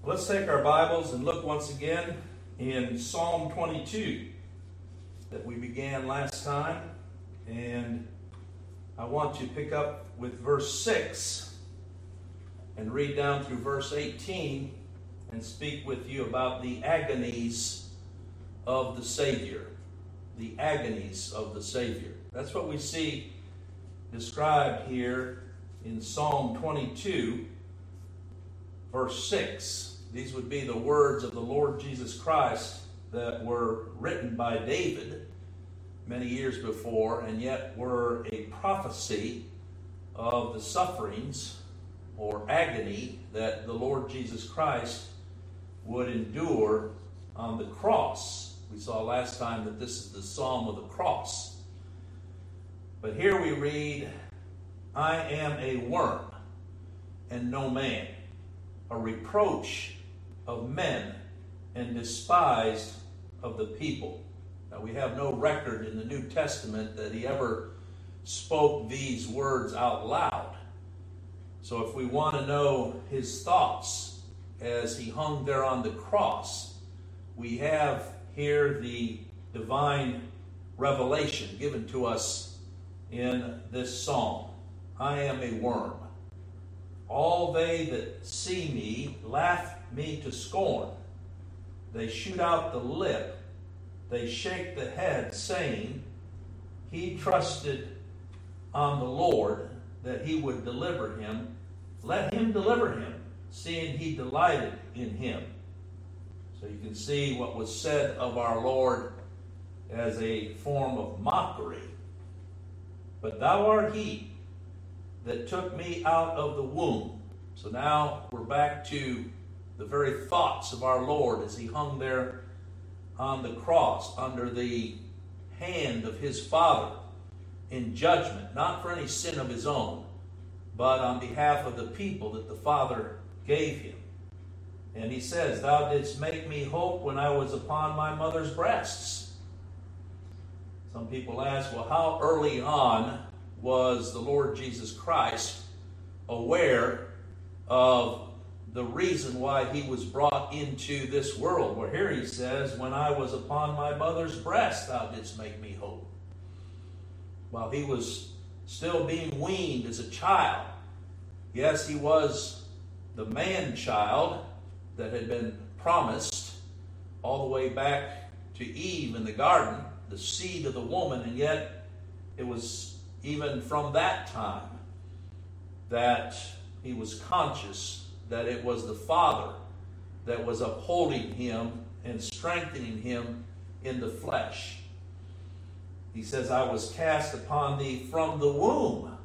Let's take our Bibles and look once again in Psalm 22 that we began last time. And I want you to pick up with verse 6 and read down through verse 18 and speak with you about the agonies of the Savior. The agonies of the Savior. That's what we see described here in Psalm 22, verse 6. These would be the words of the Lord Jesus Christ that were written by David many years before, and yet were a prophecy of the sufferings or agony that the Lord Jesus Christ would endure on the cross. We saw last time that this is the Psalm of the cross. But here we read, I am a worm and no man, a reproach of men and despised of the people. Now we have no record in the New Testament that he ever spoke these words out loud. So if we want to know his thoughts as he hung there on the cross, we have here the divine revelation given to us in this psalm. I am a worm. All they that see me laugh me to scorn. They shoot out the lip. They shake the head, saying, He trusted on the Lord that he would deliver him. Let him deliver him, seeing he delighted in him. So you can see what was said of our Lord as a form of mockery. But thou art he that took me out of the womb. So now we're back to the very thoughts of our Lord as he hung there on the cross under the hand of his Father in judgment, not for any sin of his own, but on behalf of the people that the Father gave him. And he says, Thou didst make me hope when I was upon my mother's breasts. Some people ask, well, how early on was the Lord Jesus Christ aware of the reason why he was brought into this world? Well, here he says, when I was upon my mother's breast, thou didst make me hope. While he was still being weaned as a child. Yes, he was the man-child that had been promised all the way back to Eve in the garden, the seed of the woman, and yet it was even from that time that he was conscious that it was the Father that was upholding him and strengthening him in the flesh. He says, I was cast upon thee from the womb.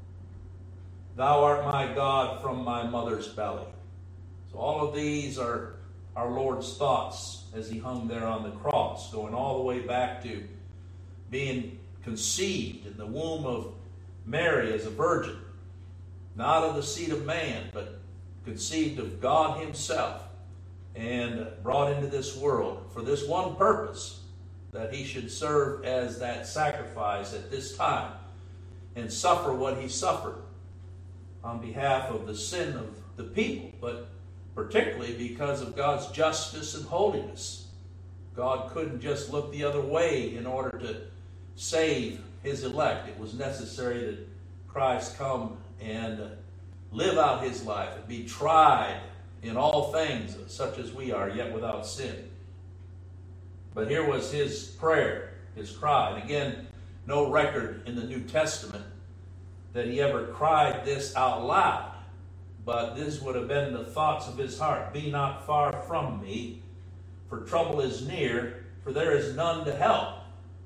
Thou art my God from my mother's belly. So all of these are our Lord's thoughts as he hung there on the cross, going all the way back to being conceived in the womb of Mary as a virgin, not of the seed of man, but conceived of God himself and brought into this world for this one purpose, that he should serve as that sacrifice at this time and suffer what he suffered on behalf of the sin of the people, but particularly because of God's justice and holiness. God couldn't just look the other way in order to save his elect. It was necessary that Christ come and live out his life and be tried in all things, such as we are, yet without sin. But here was his prayer, his cry. And again, no record in the New Testament that he ever cried this out loud. But this would have been the thoughts of his heart. Be not far from me, for trouble is near, for there is none to help.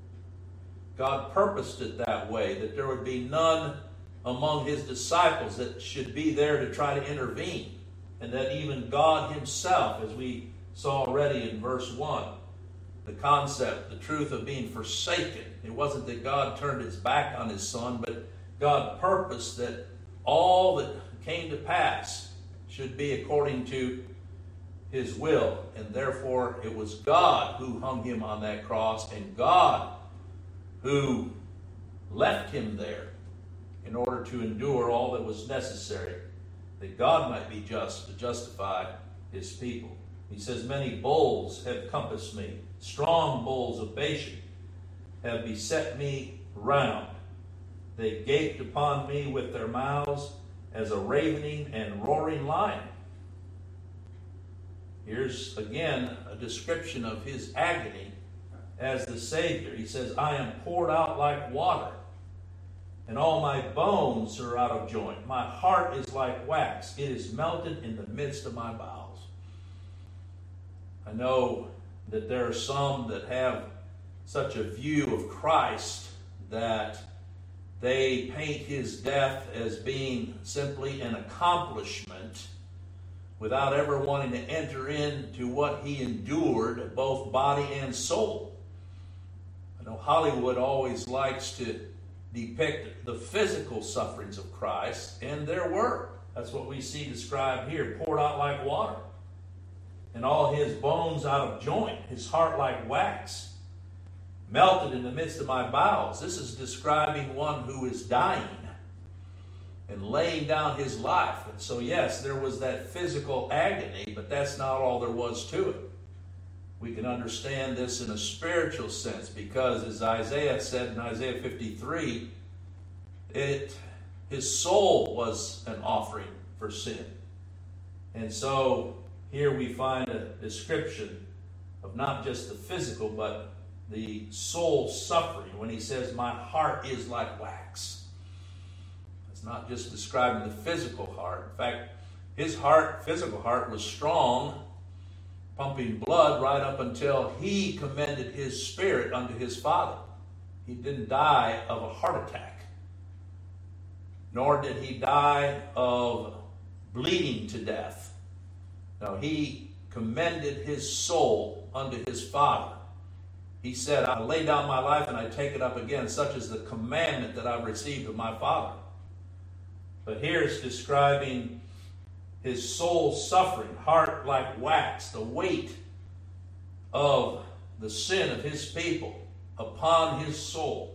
God purposed it that way, that there would be none among his disciples that should be there to try to intervene. And that even God himself, as we saw already in verse 1, the concept, the truth of being forsaken. It wasn't that God turned his back on his son, but God purposed that all that came to pass should be according to his will. And therefore it was God who hung him on that cross, and God who left him there in order to endure all that was necessary, that God might be just to justify his people. He says, many bulls have compassed me. Strong bulls of Bashan have beset me round. They gaped upon me with their mouths as a ravening and roaring lion. Here's again a description of his agony as the Savior. He says, I am poured out like water, and all my bones are out of joint. My heart is like wax. It is melted in the midst of my bowels. I know that there are some that have such a view of Christ that they paint his death as being simply an accomplishment without ever wanting to enter into what he endured, both body and soul. I know Hollywood always likes to depict the physical sufferings of Christ, and there were. That's what we see described here, poured out like water, and all his bones out of joint, his heart like wax, melted in the midst of my bowels. This is describing one who is dying and laying down his life. And so, yes, there was that physical agony, but that's not all there was to it. We can understand this in a spiritual sense because, as Isaiah said in Isaiah 53, his soul was an offering for sin. And so here we find a description of not just the physical, but the soul suffering when he says, my heart is like wax. It's not just describing the physical heart. In fact, his heart, physical heart, was strong, pumping blood right up until he commended his spirit unto his Father. He didn't die of a heart attack, nor did he die of bleeding to death. No, he commended his soul unto his Father. He said, I lay down my life and I take it up again. Such is the commandment that I've received of my Father. But here it's describing his soul suffering, heart like wax, the weight of the sin of his people upon his soul.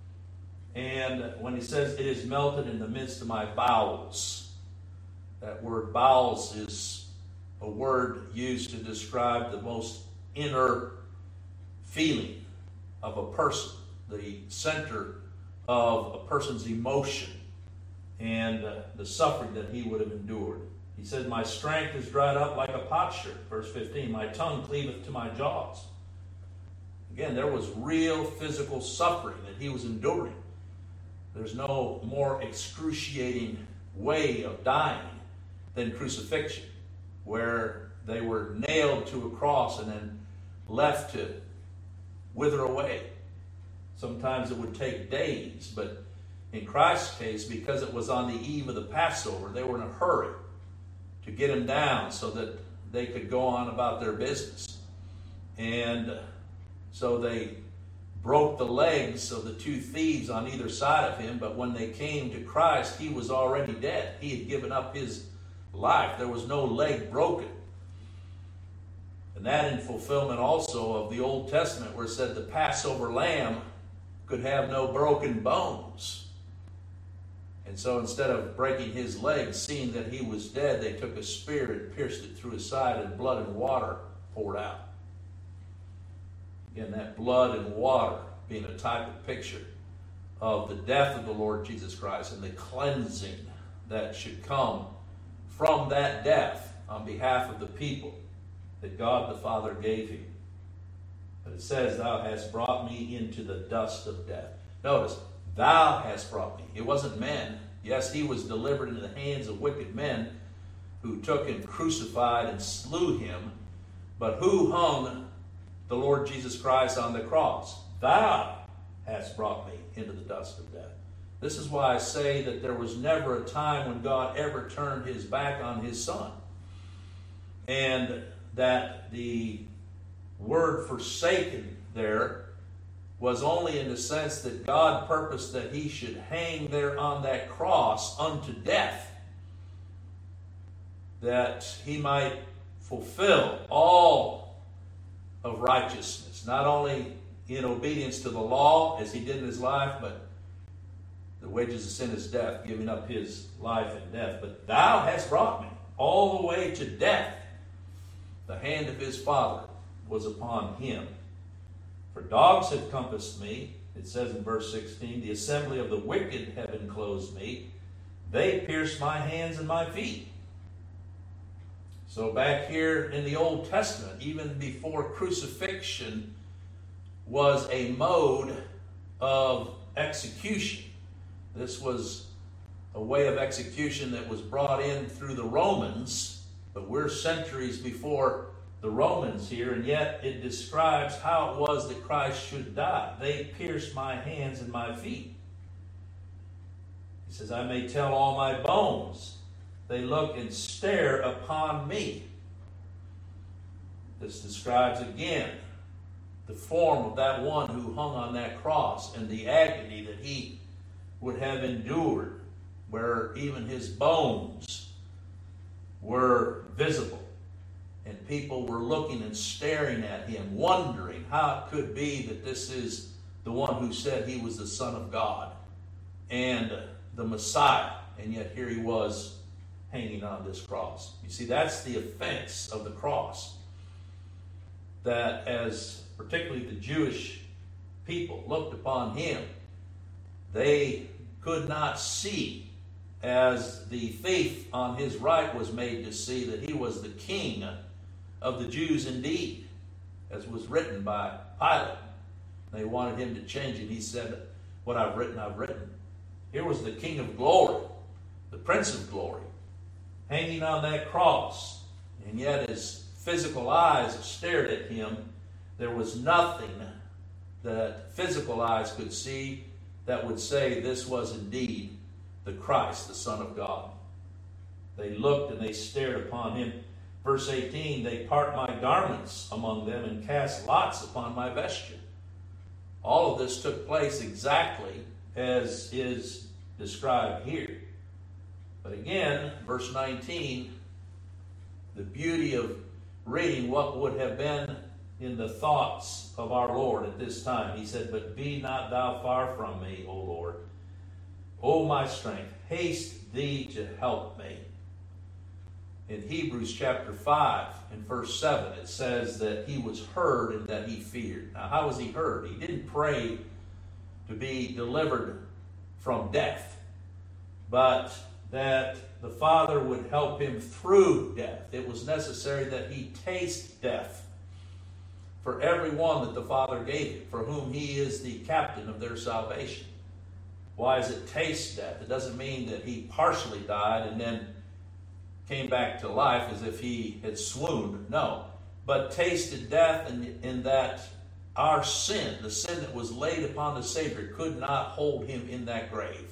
And when he says, it is melted in the midst of my bowels, that word bowels is a word used to describe the most inner feeling of a person, the center of a person's emotion and the suffering that he would have endured. He said, my strength is dried up like a potsherd. Verse 15, my tongue cleaveth to my jaws. Again, there was real physical suffering that he was enduring. There's no more excruciating way of dying than crucifixion, where they were nailed to a cross and then left to wither away. Sometimes it would take days, but in Christ's case, because it was on the eve of the Passover, they were in a hurry to get him down so that they could go on about their business. And so they broke the legs of the two thieves on either side of him, but when they came to Christ, he was already dead. He had given up his life. There was no leg broken. And that in fulfillment also of the Old Testament, where it said the Passover lamb could have no broken bones. And so instead of breaking his legs, seeing that he was dead, they took a spear and pierced it through his side, and blood and water poured out. Again, that blood and water being a type of picture of the death of the Lord Jesus Christ and the cleansing that should come from that death on behalf of the people that God the Father gave him. But it says, thou hast brought me into the dust of death. Notice, thou hast brought me. It wasn't men. Yes, he was delivered into the hands of wicked men who took and crucified and slew him. But who hung the Lord Jesus Christ on the cross? Thou hast brought me into the dust of death. This is why I say that there was never a time when God ever turned his back on his Son. And that the word forsaken there was only in the sense that God purposed that he should hang there on that cross unto death, that he might fulfill all of righteousness, not only in obedience to the law as he did in his life, but the wages of sin is death, giving up his life in death. But thou hast brought me all the way to death. The hand of his Father was upon him. For dogs have compassed me, it says in verse 16, the assembly of the wicked have enclosed me. They pierced my hands and my feet. So back here in the Old Testament, even before crucifixion was a mode of execution. This was a way of execution that was brought in through the Romans, but we're centuries before the Romans here, and yet it describes how it was that Christ should die. They pierced my hands and my feet. He says, I may tell all my bones. They look and stare upon me. This describes again the form of that one who hung on that cross and the agony that he would have endured, where even his bones were visible. And people were looking and staring at him, wondering how it could be that this is the one who said he was the Son of God and the Messiah. And yet here he was hanging on this cross. You see, that's the offense of the cross. That as particularly the Jewish people looked upon him, they could not see, as the thief on his right was made to see, that he was the king of the Jews indeed, as was written by Pilate. They wanted him to change it. He said, what I've written, I've written. Here was the King of glory, the Prince of glory, hanging on that cross. And yet as physical eyes stared at him, there was nothing that physical eyes could see that would say this was indeed the Christ, the Son of God. They looked and they stared upon him. Verse 18, they part my garments among them and cast lots upon my vesture. All of this took place exactly as is described here. But again, verse 19, the beauty of reading what would have been in the thoughts of our Lord at this time. He said, but be not thou far from me, O Lord. O my strength, haste thee to help me. In Hebrews chapter 5 and verse 7, it says that he was heard and that he feared. Now, how was he heard? He didn't pray to be delivered from death, but that the Father would help him through death. It was necessary that he taste death for every one that the Father gave him, for whom he is the captain of their salvation. Why is it taste death? It doesn't mean that he partially died and then came back to life as if he had swooned. No. But tasted death in that our sin, the sin that was laid upon the Savior, could not hold him in that grave.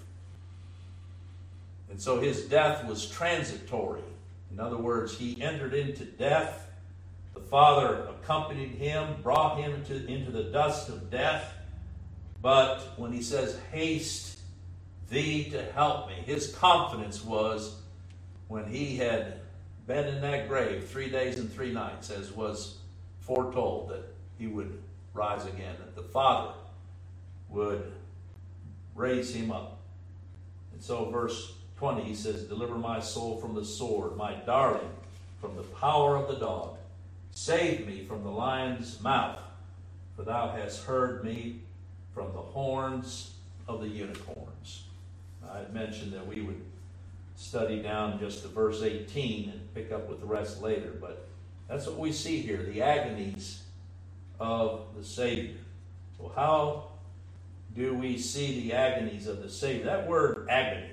And so his death was transitory. In other words, he entered into death. The Father accompanied him, brought him into the dust of death. But when he says, haste thee to help me, his confidence was when he had been in that grave 3 days and 3 nights, as was foretold that he would rise again, that the Father would raise him up. And so verse 20, he says, deliver my soul from the sword, my darling from the power of the dog. Save me from the lion's mouth, for thou hast heard me from the horns of the unicorns. I had mentioned that we would study down just to verse 18 and pick up with the rest later, but that's what we see here, the agonies of the Savior. So how do we see the agonies of the Savior? That word agony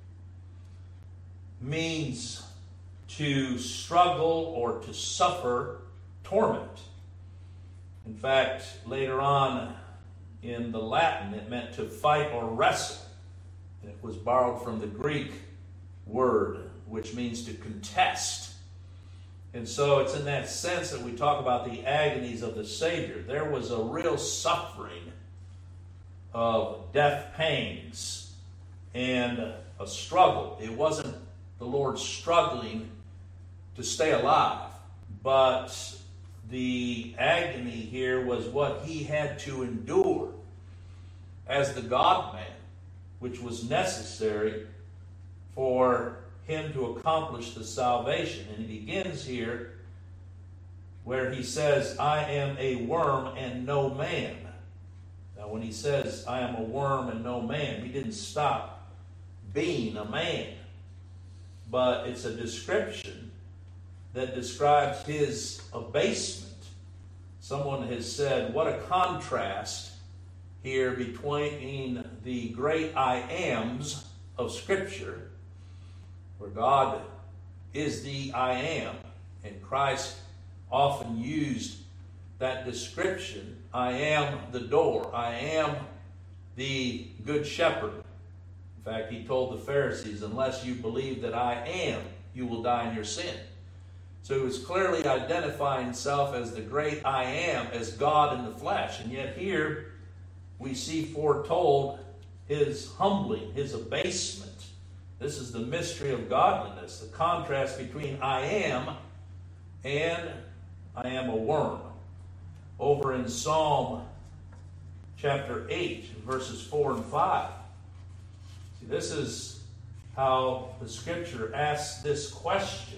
means to struggle or to suffer torment. In fact, later on in the Latin, it meant to fight or wrestle. And it was borrowed from the Greek word, which means to contest. And so it's in that sense that we talk about the agonies of the Savior. There was a real suffering of death pangs and a struggle. It wasn't the Lord struggling to stay alive, but the agony here was what he had to endure as the God-man, which was necessary for him to accomplish the salvation. And he begins here where he says, I am a worm and no man. Now, when he says, I am a worm and no man, he didn't stop being a man. But it's a description that describes his abasement. Someone has said, what a contrast here between the great I ams of Scripture, where God is the I am, and Christ often used that description. I am the door. I am the good shepherd. In fact, he told the Pharisees, unless you believe that I am, you will die in your sin. So he was clearly identifying himself as the great I am, as God in the flesh. And yet here we see foretold his humbling, his abasement. This is the mystery of godliness, the contrast between I am and I am a worm. Over in Psalm chapter 8, verses 4 and 5. See, this is how the Scripture asks this question,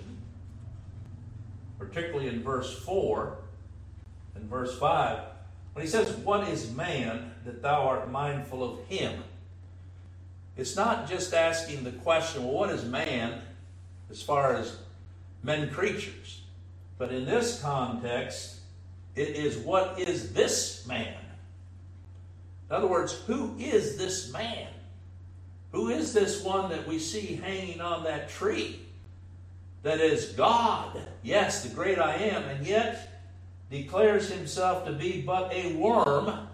particularly in verse 4 and verse 5. When he says, what is man that thou art mindful of him? It's not just asking the question, well, what is man as far as men creatures? But in this context, it is, what is this man? In other words, who is this man? Who is this one that we see hanging on that tree? That is God, yes, the great I am, and yet declares himself to be but a worm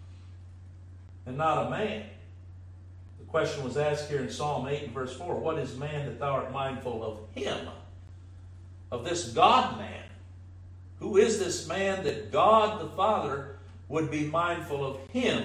and not a man. The question was asked here in Psalm 8 and verse 4, what is man that thou art mindful of him? Of this God-man. Who is this man that God the Father would be mindful of him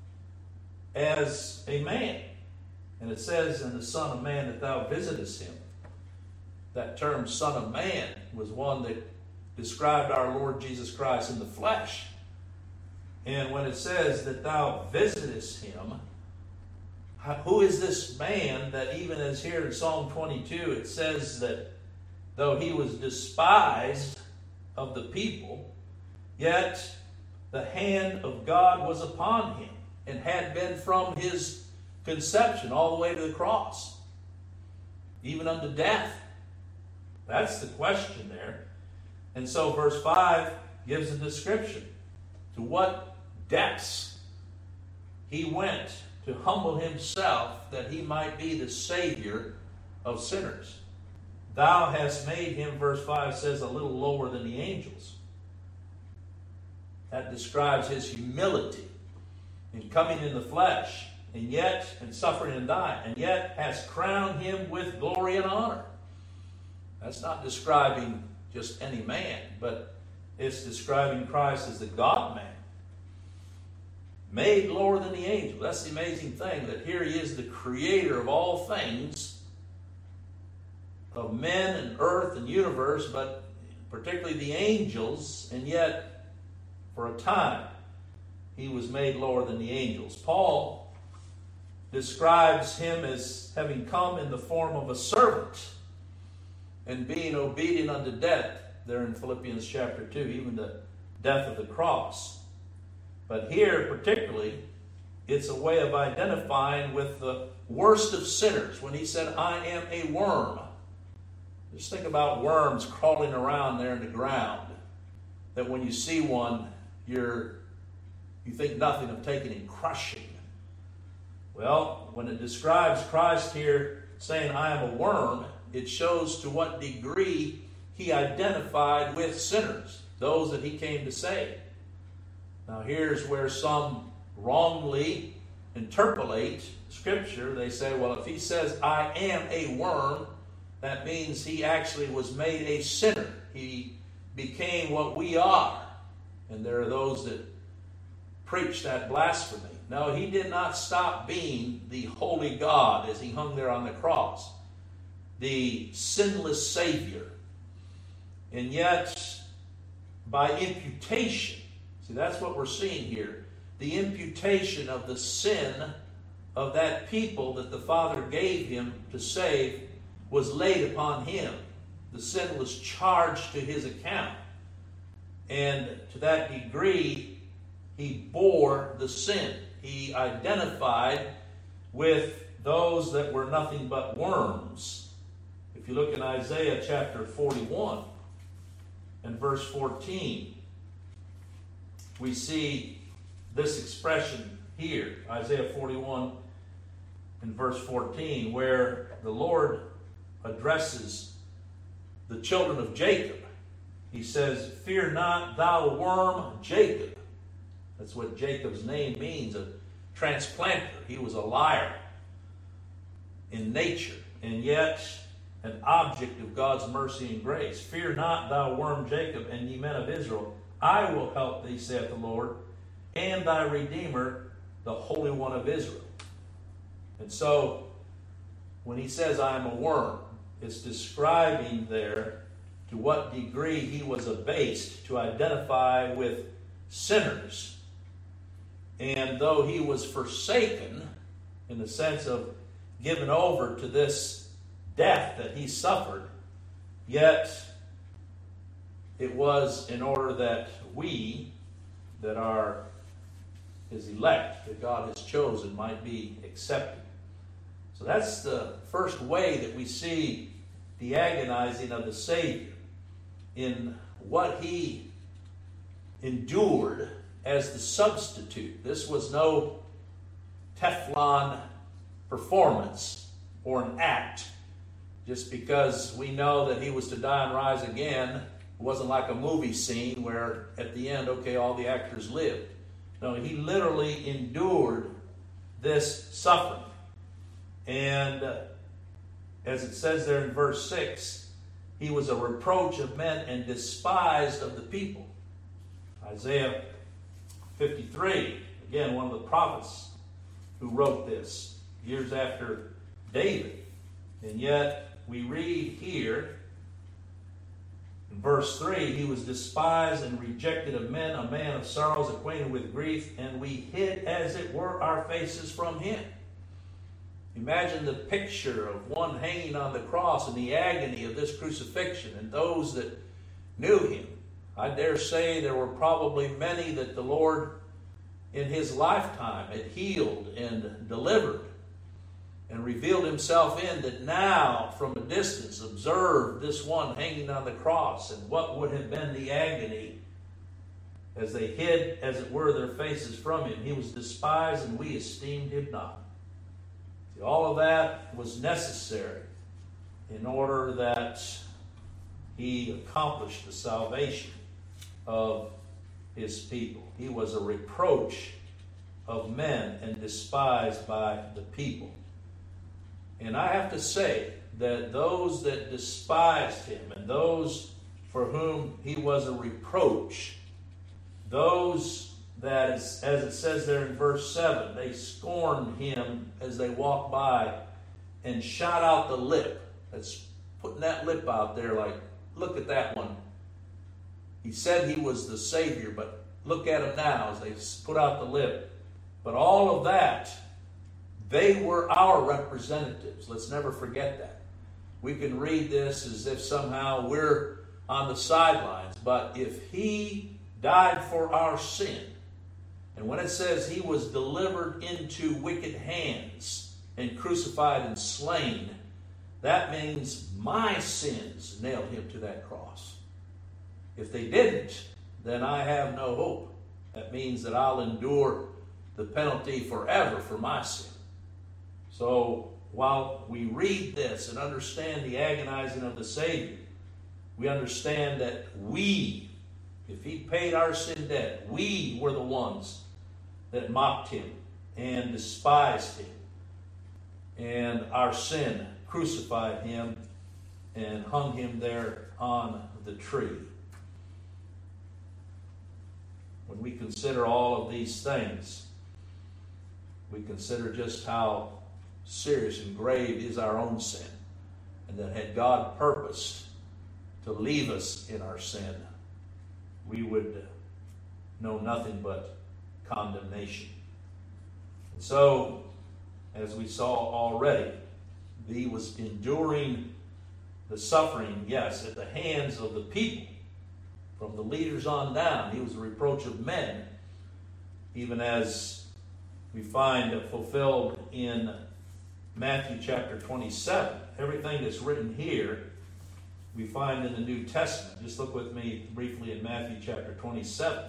as a man? And it says, in the Son of Man that thou visitest him. That term, Son of Man, was one that described our Lord Jesus Christ in the flesh. And when it says that thou visitest him, who is this man that, even as here in Psalm 22, it says that though he was despised of the people, yet the hand of God was upon him, and had been from his conception all the way to the cross, even unto death. That's the question there. And so verse 5 gives a description to what depths he went to humble himself that he might be the Savior of sinners. Thou hast made him, verse 5 says, a little lower than the angels. That describes his humility in coming in the flesh, and yet, and suffering and dying, and yet hast crowned him with glory and honor. That's not describing just any man, but it's describing Christ as the God-man. Made lower than the angels. That's the amazing thing, that here he is the creator of all things, of men and earth and universe, but particularly the angels, and yet for a time he was made lower than the angels. Paul describes him as having come in the form of a servant and being obedient unto death, there in Philippians chapter 2, even the death of the cross. But here particularly, it's a way of identifying with the worst of sinners when he said, I am a worm. Just think about worms crawling around there in the ground, that when you see one, you think nothing of taking and crushing. Well, when it describes Christ here saying, I am a worm, it shows to what degree he identified with sinners, those that he came to save. Now here's where some wrongly interpolate Scripture. They say, well, if he says, I am a worm, that means he actually was made a sinner. He became what we are. And there are those that preach that blasphemy. No, he did not stop being the holy God as he hung there on the cross, the sinless Savior. And yet, by imputation, see, that's what we're seeing here, the imputation of the sin of that people that the Father gave him to save was laid upon him. The sin was charged to his account. And to that degree, he bore the sin. He identified with those that were nothing but worms. If you look in Isaiah chapter 41 and verse 14, we see this expression here, Isaiah 41 and verse 14, where the Lord addresses the children of Jacob. He says, "Fear not, thou worm Jacob." That's what Jacob's name means, a transplanter. He was a liar in nature, and yet an object of God's mercy and grace. "Fear not, thou worm Jacob, and ye men of Israel. I will help thee, saith the Lord, and thy Redeemer, the Holy One of Israel." And so, when he says, "I am a worm," it's describing there to what degree he was abased to identify with sinners. And though he was forsaken, in the sense of given over to this death that he suffered, yet it was in order that we, that are his elect, that God has chosen, might be accepted. So that's the first way that we see the agonizing of the Savior, in what he endured as the substitute. This was no Teflon performance or an act. Just because we know that he was to die and rise again, it wasn't like a movie scene where at the end, okay, all the actors lived. No, he literally endured this suffering. And as it says there in verse 6, he was a reproach of men and despised of the people. Isaiah 53, again, one of the prophets who wrote this years after David. And yet we read here in verse 3, "He was despised and rejected of men, a man of sorrows, acquainted with grief, and we hid as it were our faces from him." Imagine the picture of one hanging on the cross and the agony of this crucifixion, and those that knew him. I dare say there were probably many that the Lord in his lifetime had healed and delivered and revealed himself in, that now from a distance observed this one hanging on the cross, and what would have been the agony as they hid, as it were, their faces from him. He was despised and we esteemed him not. See, all of that was necessary in order that he accomplished the salvation of his people. He was a reproach of men and despised by the people. And I have to say that those that despised him and those for whom he was a reproach, those that, as it says there in verse 7, they scorned him as they walked by and shot out the lip. That's putting that lip out there like, look at that one. He said he was the Savior, but look at him now as they put out the lip. But all of that, they were our representatives. Let's never forget that. We can read this as if somehow we're on the sidelines. But if he died for our sin, and when it says he was delivered into wicked hands and crucified and slain, that means my sins nailed him to that cross. If they didn't, then I have no hope. That means that I'll endure the penalty forever for my sin. So while we read this and understand the agonizing of the Savior, we understand that we, if he paid our sin debt, we were the ones that mocked him and despised him. And our sin crucified him and hung him there on the tree. When we consider all of these things, we consider just how serious and grave is our own sin, and that had God purposed to leave us in our sin, we would know nothing but condemnation. And so, as we saw already, he was enduring the suffering, yes, at the hands of the people, from the leaders on down. He was a reproach of men, even as we find fulfilled in Matthew chapter 27. Everything that's written here we find in the New Testament. Just look with me briefly in Matthew chapter 27.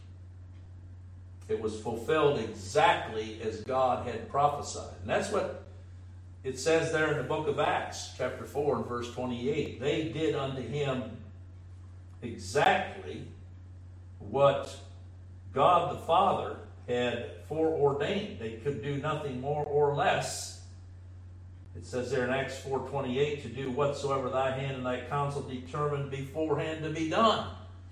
It was fulfilled exactly as God had prophesied. And that's what it says there in the book of Acts, chapter 4 and verse 28. They did unto him exactly what God the Father had foreordained. They could do nothing more or less. It says there in Acts 4:28, to do whatsoever thy hand and thy counsel determined beforehand to be done.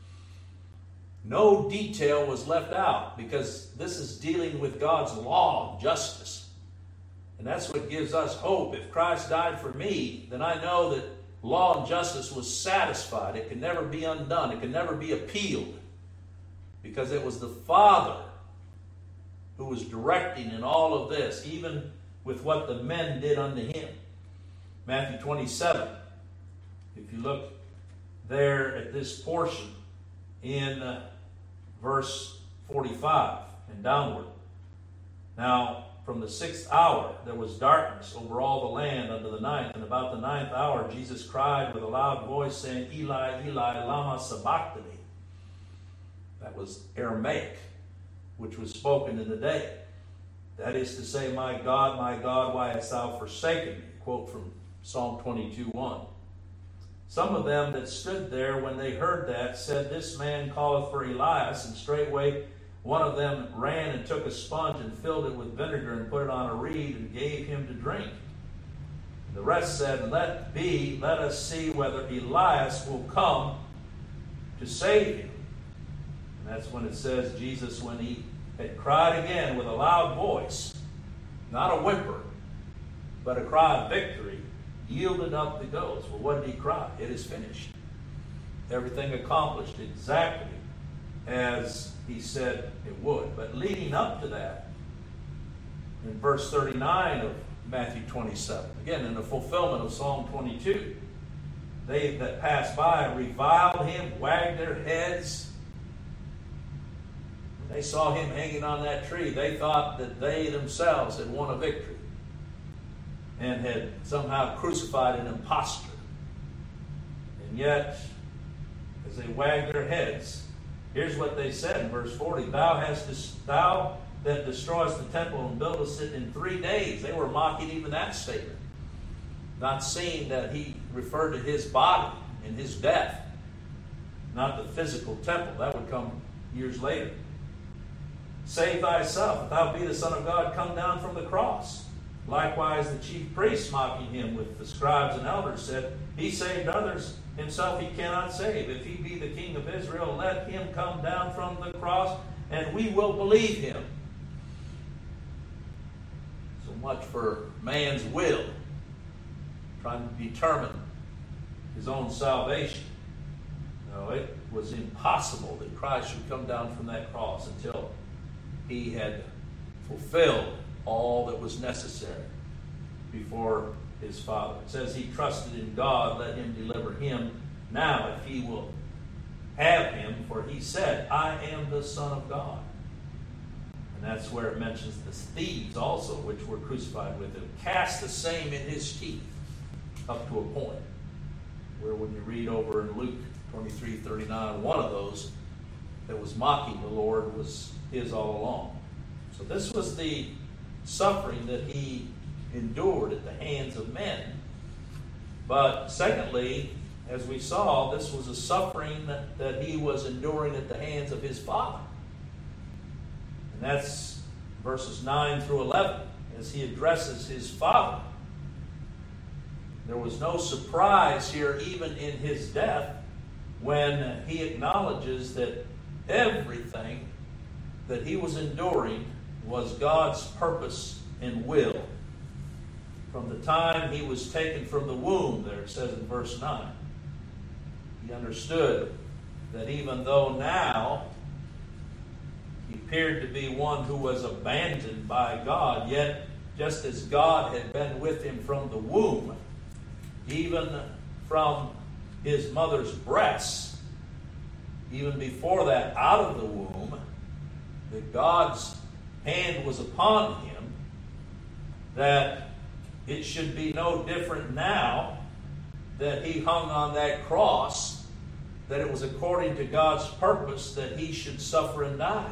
No detail was left out, because this is dealing with God's law and justice. And that's what gives us hope. If Christ died for me, then I know that law and justice was satisfied. It can never be undone. It can never be appealed, because it was the Father who was directing in all of this, even with what the men did unto him. Matthew 27, if you look there at this portion in verse 45 and downward. Now, from the 6th hour there was darkness over all the land unto the 9th, and about the 9th hour Jesus cried with a loud voice, saying, Eli, Eli, lama sabachthani. That was Aramaic, which was spoken in the day. That is to say, my God, why hast thou forsaken me? Quote from Psalm 22:1. Some of them that stood there when they heard that said, This man calleth for Elias. And straightway one of them ran and took a sponge and filled it with vinegar and put it on a reed and gave him to drink. The rest said, Let us see whether Elias will come to save him. And that's when it says Jesus, when he had cried again with a loud voice, not a whimper, but a cry of victory, yielded up the ghost. Well, what did he cry? It is finished. Everything accomplished exactly as he said it would. But leading up to that, in verse 39 of Matthew 27, again in the fulfillment of Psalm 22, they that passed by reviled him, wagged their heads. When they saw him hanging on that tree, they thought that they themselves had won a victory and had somehow crucified an impostor. And yet, as they wagged their heads, here's what they said in verse 40, Thou that destroyest the temple and buildest it in 3 days. They were mocking even that statement, not seeing that he referred to his body and his death, not the physical temple. That would come years later. Save thyself. If thou be the Son of God, come down from the cross. Likewise, the chief priests mocking him with the scribes and elders said, He saved others, himself he cannot save. If he be the King of Israel, let him come down from the cross, and we will believe him. So much for man's will, trying to determine his own salvation. No, it was impossible that Christ should come down from that cross until he had fulfilled all that was necessary before his Father. It says he trusted in God, let him deliver him now if he will have him, for he said, I am the Son of God. And that's where it mentions the thieves also, which were crucified with him, cast the same in his teeth, up to a point where when you read over in Luke 23:39, one of those that was mocking the Lord was his all along. So this was the suffering that he endured at the hands of men. But secondly, as we saw, this was a suffering that he was enduring at the hands of his Father. And that's verses 9 through 11, as he addresses his Father. There was no surprise here, even in his death, when he acknowledges that everything that he was enduring was God's purpose and will. From the time he was taken from the womb, there it says in verse 9, he understood that even though now he appeared to be one who was abandoned by God, yet just as God had been with him from the womb, even from his mother's breasts, even before that, out of the womb, that God's hand was upon him, that it should be no different now that he hung on that cross, that it was according to God's purpose that he should suffer and die.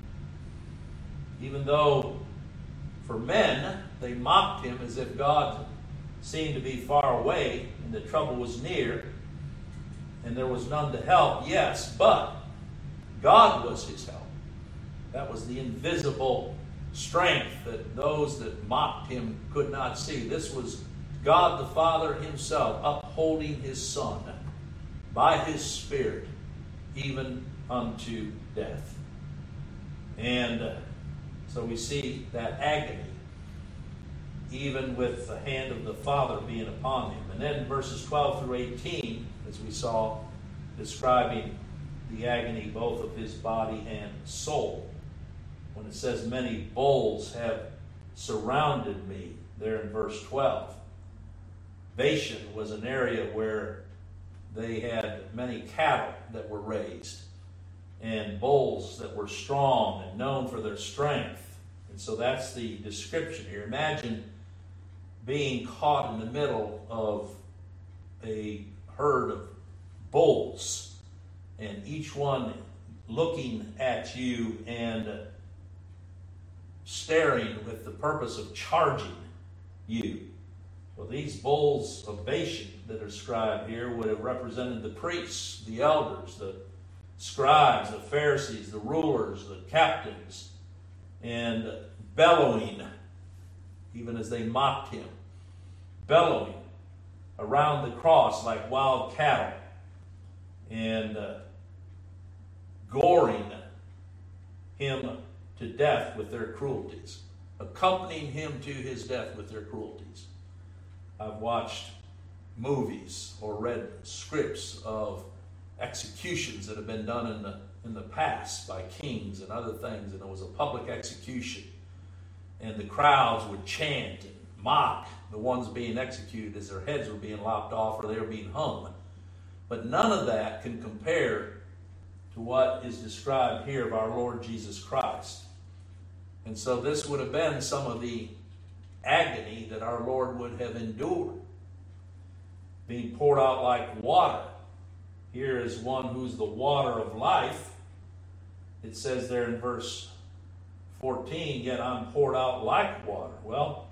Even though for men, they mocked him as if God seemed to be far away and the trouble was near and there was none to help. Yes, but God was his help. That was the invisible strength that those that mocked him could not see. This was God the Father himself upholding his Son by his Spirit even unto death. And so we see that agony even with the hand of the Father being upon him. And then verses 12 through 18, as we saw, describing the agony both of his body and soul. When it says, many bulls have surrounded me, there in verse 12. Bashan was an area where they had many cattle that were raised, and bulls that were strong and known for their strength. And so that's the description here. Imagine being caught in the middle of a herd of bulls, and each one looking at you and staring with the purpose of charging you. Well, these bulls of Bashan that are described here would have represented the priests, the elders, the scribes, the Pharisees, the rulers, the captains, and bellowing, even as they mocked him, bellowing around the cross like wild cattle, and goring him to death with their cruelties, accompanying him to his death with their cruelties. I've watched movies or read scripts of executions that have been done in the past by kings and other things, and it was a public execution, and the crowds would chant and mock the ones being executed as their heads were being lopped off or they were being hung. But none of that can compare to what is described here of our Lord Jesus Christ. And so this would have been some of the agony that our Lord would have endured, being poured out like water. Here is one who's the water of life. It says there in verse 14, yet I'm poured out like water. Well,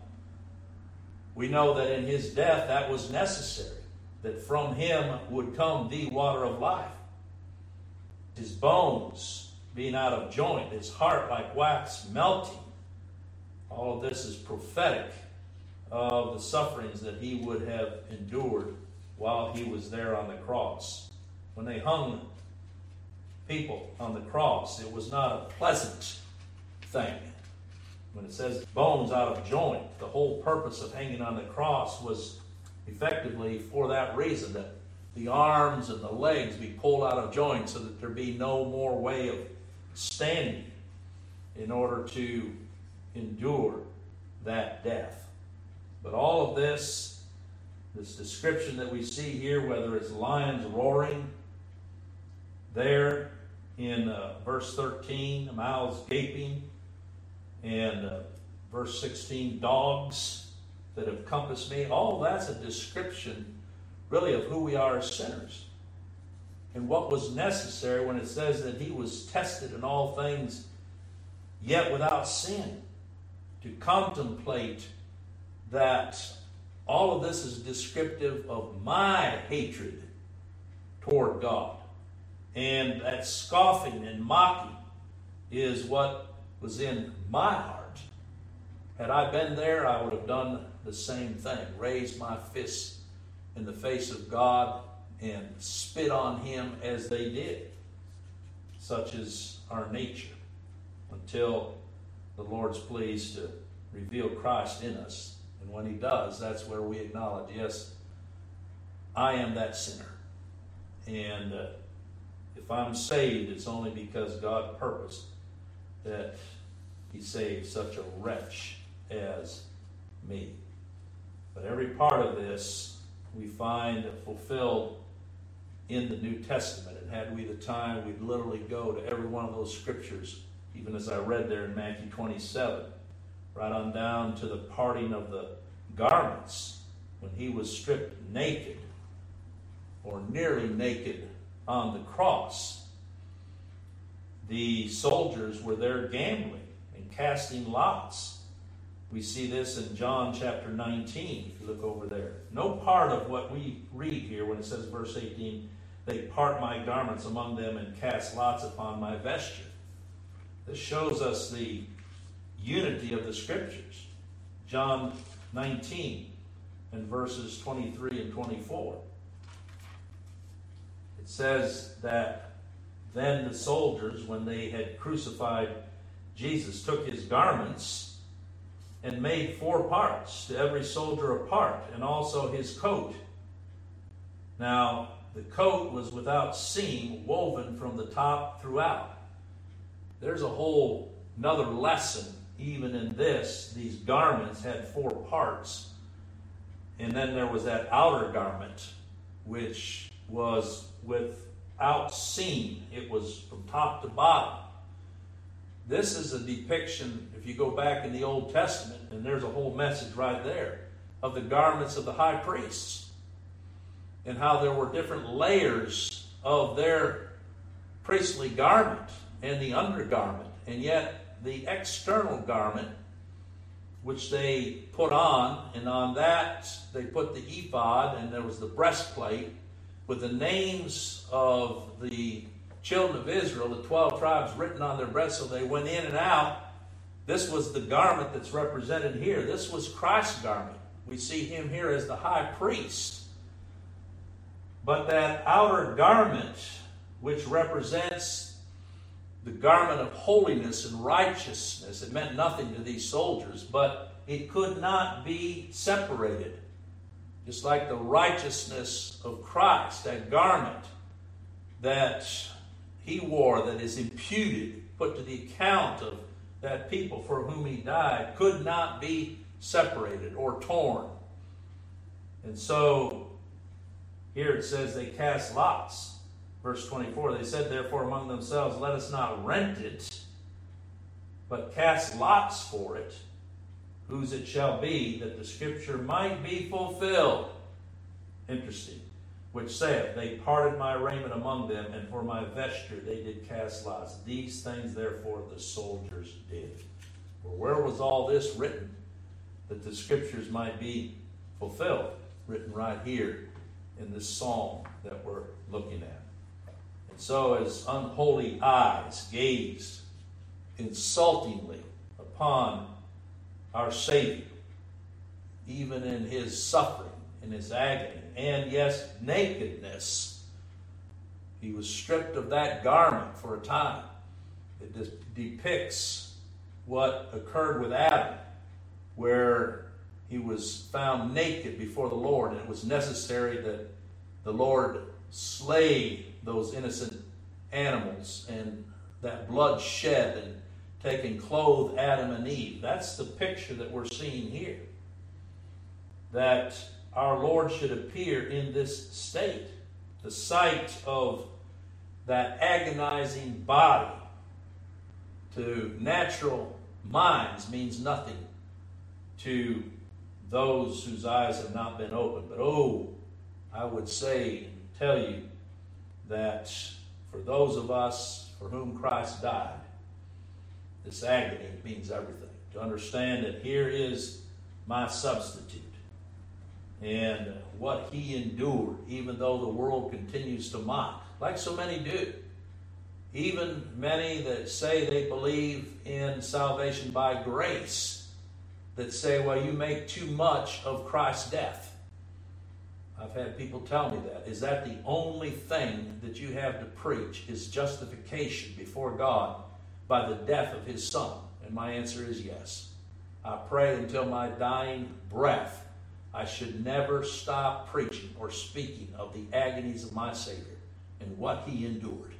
we know that in his death that was necessary, that from him would come the water of life. His bones being out of joint, his heart like wax melting. All of this is prophetic of the sufferings that he would have endured while he was there on the cross. When they hung people on the cross, it was not a pleasant thing. When it says bones out of joint, the whole purpose of hanging on the cross was effectively for that reason, that the arms and the legs be pulled out of joint so that there be no more way of standing in order to endure that death. But all of this description that we see here, whether it's lions roaring there in verse 13, mouths gaping, and verse 16, dogs that have compassed me, all that's a description really of who we are as sinners and what was necessary when it says that he was tested in all things yet without sin. To contemplate that all of this is descriptive of my hatred toward God, and that scoffing and mocking is what was in my heart. Had I been there, I would have done the same thing, raised my fists in the face of God and spit on him as they did. Such is our nature, until the Lord's pleased to reveal Christ in us. And when he does, that's where we acknowledge, yes, I am that sinner. And if I'm saved, it's only because God purposed that he saved such a wretch as me. But every part of this we find fulfilled in the New Testament. And had we the time, we'd literally go to every one of those scriptures, even as I read there in Matthew 27, right on down to the parting of the garments when he was stripped naked or nearly naked on the cross. The soldiers were there gambling and casting lots. We see this in John chapter 19, if you look over there. No part of what we read here when it says verse 18, they part my garments among them and cast lots upon my vesture. This shows us the unity of the scriptures. John 19 and verses 23 and 24. It says that then the soldiers, when they had crucified Jesus, took his garments and made 4 parts, to every soldier a part, and also his coat. Now, the coat was without seam, woven from the top throughout. There's a whole another lesson even in this. These garments had 4 parts. And then there was that outer garment, which was without seam. It was from top to bottom. This is a depiction, if you go back in the Old Testament, and there's a whole message right there, of the garments of the high priests, and how there were different layers of their priestly garment and the undergarment, and yet the external garment, which they put on, and on that they put the ephod, and there was the breastplate with the names of the children of Israel, the 12 tribes, written on their breasts, so they went in and out. This was the garment that's represented here. This was Christ's garment. We see him here as the high priest. But that outer garment, which represents the garment of holiness and righteousness, it meant nothing to these soldiers, but it could not be separated. Just like the righteousness of Christ, that garment that he wore, that is imputed, put to the account of that people for whom he died, could not be separated or torn. And so here it says they cast lots. Verse 24, they said therefore among themselves, let us not rent it, but cast lots for it, whose it shall be, that the scripture might be fulfilled. Interesting. Which saith, they parted my raiment among them, and for my vesture they did cast lots. These things therefore the soldiers did. Well, where was all this written? That the scriptures might be fulfilled. Written right here in this psalm that we're looking at. And so as unholy eyes gazed insultingly upon our Savior, even in his suffering, in his agony, and yes, nakedness. He was stripped of that garment for a time. It depicts what occurred with Adam, where he was found naked before the Lord, and it was necessary that the Lord slay those innocent animals, and that blood shed and take and clothe Adam and Eve. That's the picture that we're seeing here. That our Lord should appear in this state. The sight of that agonizing body to natural minds means nothing to those whose eyes have not been opened. But I would say and tell you that for those of us for whom Christ died, this agony means everything. To understand that here is my substitute. And what he endured, even though the world continues to mock, like so many do. Even many that say they believe in salvation by grace, that say, well, you make too much of Christ's death. I've had people tell me that. Is that the only thing that you have to preach, is justification before God by the death of his Son? And my answer is yes. I pray until my dying breath I should never stop preaching or speaking of the agonies of my Savior and what he endured.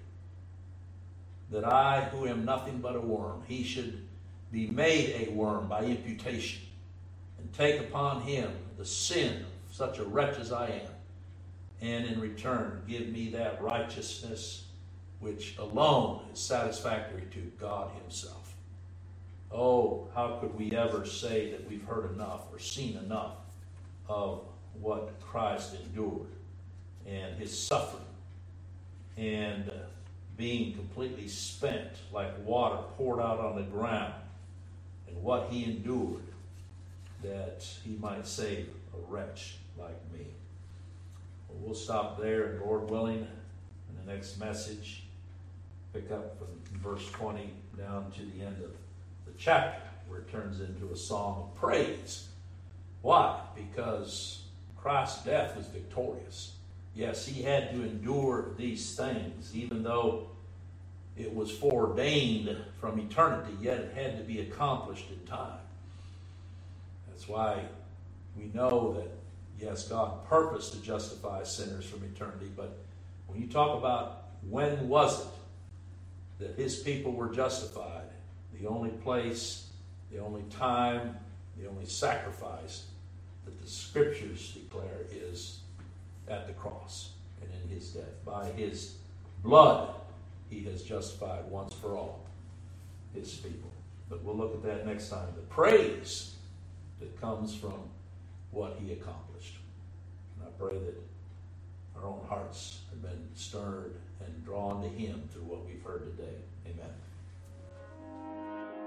That I, who am nothing but a worm, he should be made a worm by imputation and take upon him the sin of such a wretch as I am, and in return give me that righteousness which alone is satisfactory to God himself. Oh, how could we ever say that we've heard enough or seen enough of what Christ endured and his suffering and being completely spent like water poured out on the ground, and what he endured that he might save a wretch like me. Well, we'll stop there, and Lord willing, in the next message, pick up from verse 20 down to the end of the chapter, where it turns into a song of praise. Why? Because Christ's death was victorious. Yes, he had to endure these things, even though it was foreordained from eternity, yet it had to be accomplished in time. That's why we know that, yes, God purposed to justify sinners from eternity, but when you talk about when was it that his people were justified, the only place, the only time, the only sacrifice that the Scriptures declare is at the cross and in his death. By his blood, he has justified once for all his people. But we'll look at that next time. The praise that comes from what he accomplished. And I pray that our own hearts have been stirred and drawn to him through what we've heard today. Amen.